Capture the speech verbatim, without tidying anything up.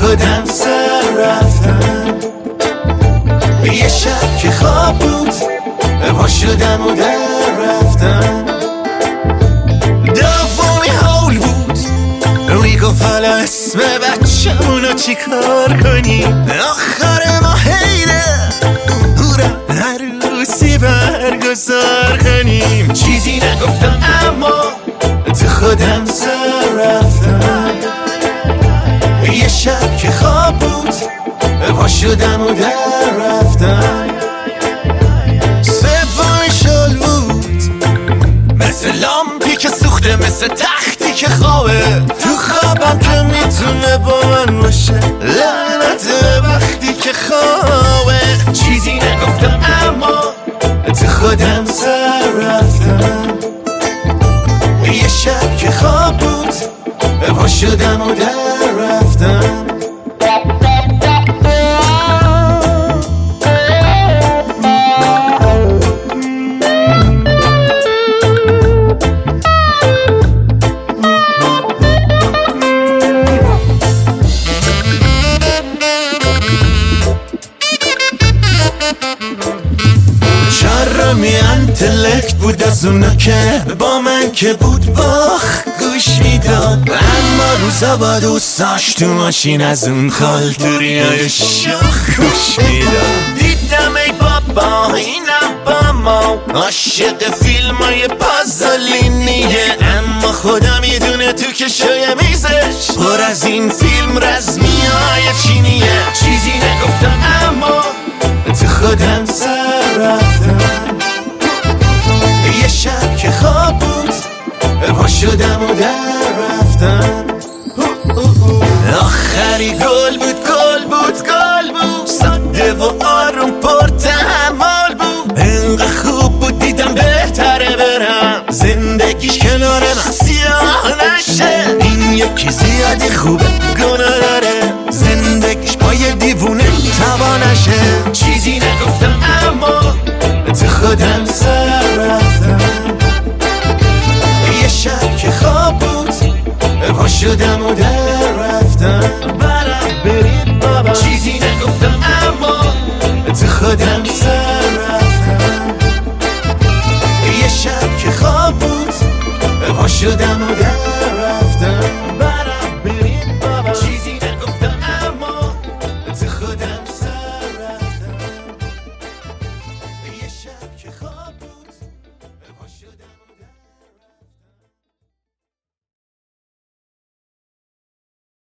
خودم سر رفتم. یه شب که خواب بود پا شدم و در رفتم. دومی حول بود میگفت حالا اسم بچه‌مونو چی کار کنیم. آخر ما حیله هورا عروسی برگزار کنیم. چیزی نگفتم اما تو خودم سر رفتم. یه شب که خواب بود پا شدم و در رفتم. سومی شل بود مثل لامپی که سوخته، مثل تختی که خوابه تو خوابم که میتونه با من باشه. لعنت وقتی که خوابه. چیزی نگفتم اما تو خودم سر رفتم. یه شب که خواب بود پا شدم و در رفتم. چرمی انتلکت بود از اونا که با من که بود باخ گوش میداد. اما روزا با دوستاش تو ماشین از اون خالتوری های شاخ گوش میداد. دیدم ای بابا اینم با ما عاشق فیلم های پازلینیه. اما خدا میدونه تو کشوی میزش پر از این فیلم رزمی های چینیه. چیزی نگفتم اما تو خودم سر رفتم. یه شب که خواب بود پا شدم و در رفتم. آخری گل بود گل بود گل بود ساده و آروم پر تحمل بود. انقدر خوب بود دیدم بهتره برم زندگیش کنار من سیاه نشه. این یکی زیادی خوبه گناه داره زندگیش با یه دیوونه توانشه. چیزی نگفتم اما تو خودم سر رفتم. یه شب که خواب بود پا شدم و در رفتم. برم بریم بابا. چیزی نگفتم اما تو خودم سر